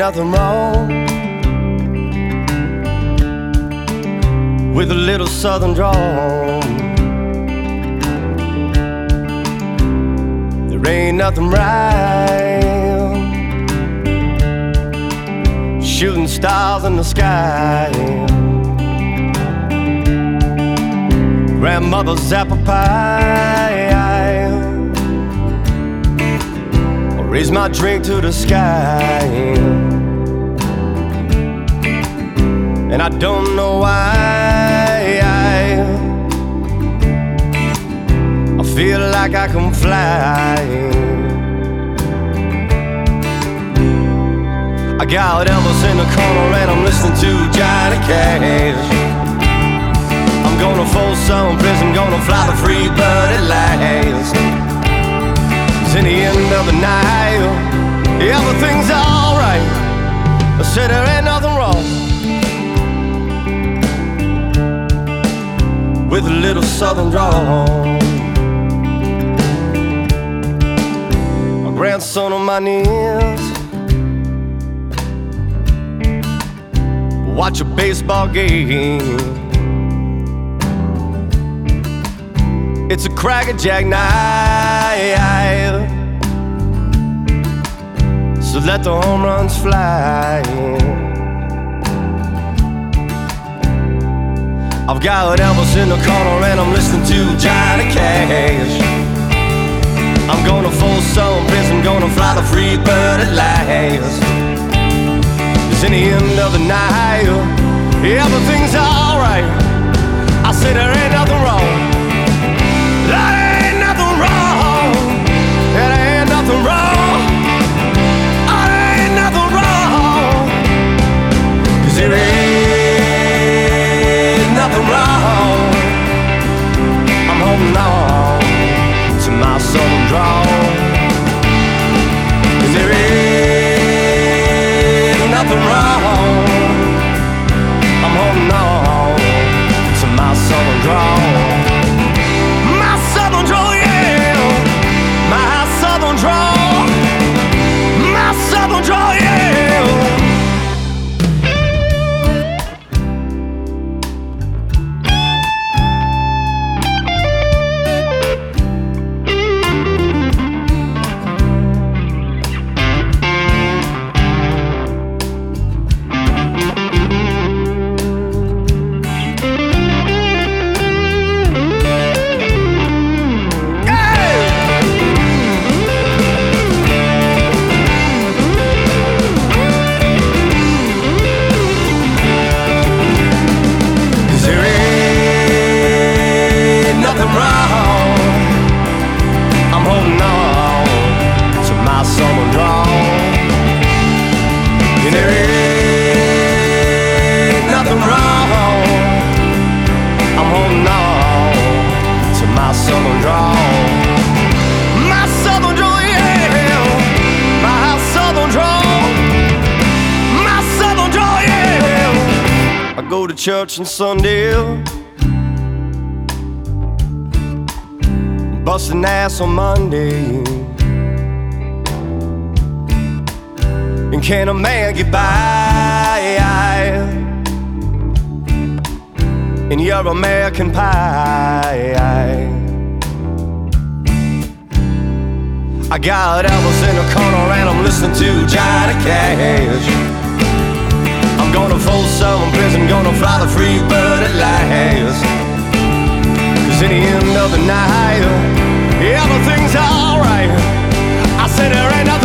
nothing wrong with a little southern drawl. There ain't nothing right shooting stars in the sky. Grandmother's apple pie. I'll raise my drink to the sky, and I don't know why I feel like I can fly. I got Elvis in the corner and I'm listening to Johnny Cash. I'm gonna fold some prison, gonna fly the free bird at last. It's in the end of the night, everything's alright. I said there ain't nothing wrong with a little southern drawl. My grandson on my knees, watch a baseball game. It's a crackerjack night, so let the home runs fly. I've got Elvis in the corner and I'm listening to Johnny Cash. I'm gonna fold some prison, gonna fly the free bird at last. It's in the end of the night, everything's alright. I say there ain't nothing wrong. There ain't nothing wrong. There ain't nothing wrong. Oh, there ain't nothing wrong. 'Cause there ain't nothing wrong. I'm holding on to my southern drawl. 'Cause there ain't nothing wrong. I'm holding on to my southern drawl. Go to church on Sunday, busting ass on Monday. And can a man get by in your American Pie? I got Elvis in the corner and I'm listening to Johnny Cash. I'm gonna fold some prison, gonna fly the free bird at last. 'Cause in the end of the night, everything's alright. I said there ain't nothing